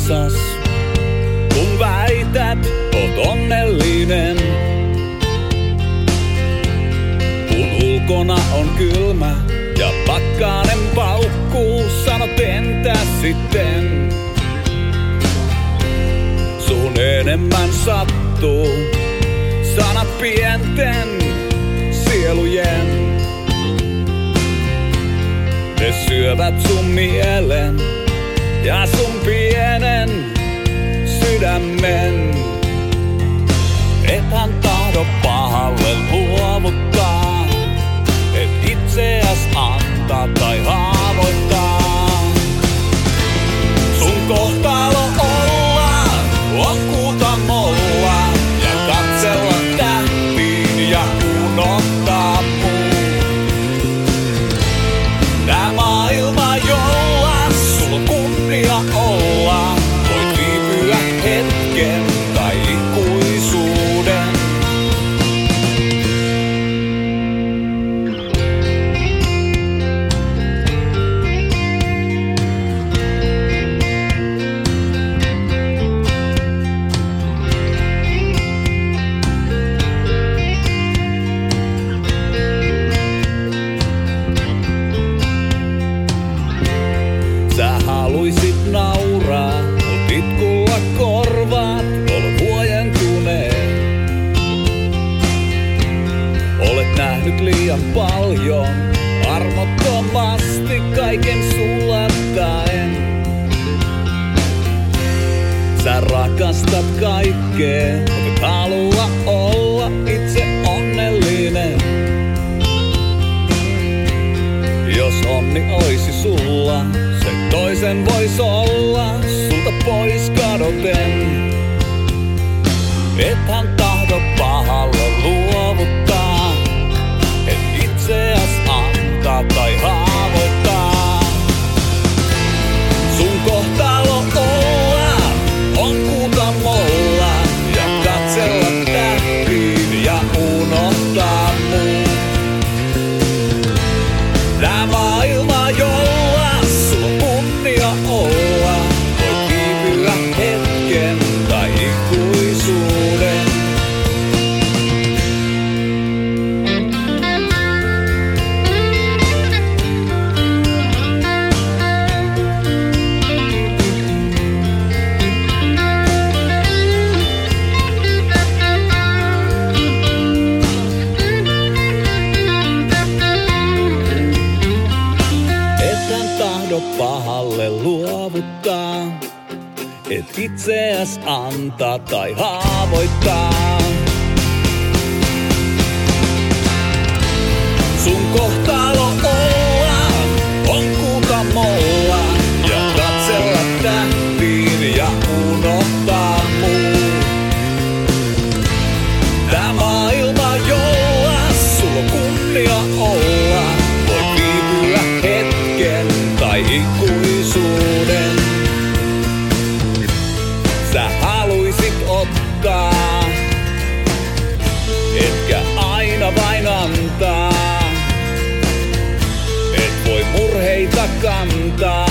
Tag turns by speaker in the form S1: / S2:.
S1: viisas, kun väität, oot onnellinen. Kun ulkona on kylmä ja pakkanen paukkuu, sanot entä sitten? Sun enemmän sattuu sanat pienten sielujen. Ne syövät sun mielen ja sun pienen sydämen. Ethän tahdo pahalle luovuttaa, et itseäs antaa tai haavoittaa. Sun kohtalo olla on kuutamolla ja katsella tähtiin ja unohtaa muu. Tää maailma, jolla sul kunnia olla, voit viipyä hetken tai ikuisuuden. Sä haluisit nauraa, mut itkulla korvaat olet huojentuneen. Olet nähnyt liian paljon, armottomasti kaiken sulattaen. Sä rakastat kaikkea, mut et halua olla itse onnellinen. Jos onni oisi sulla, se toisen vois olla sulta pois kadoten. Ethän tahdo pahalle luovuttaa, et itseäs antaa tai haavoittaa. Sun kohtalo olla on kuutamolla ja katsella tähtiin ja unohtaa muu. Tää maailma, jolla sul on kunnia olla, voit viipyä hetken tai ikuisuuden. Pahalle luovuttaa, et itseäs antaa tai haavoittaa. Sun kohtalo olla on kuutamolla ja katsella tähtiin ja unohtaa muu. Tää maailma, jolla sul on kunnia olla, voit viipyä hetken tai ikuisuuden. Sä haluisit ottaa, etkä aina vain antaa. Et voi murheita kantaa.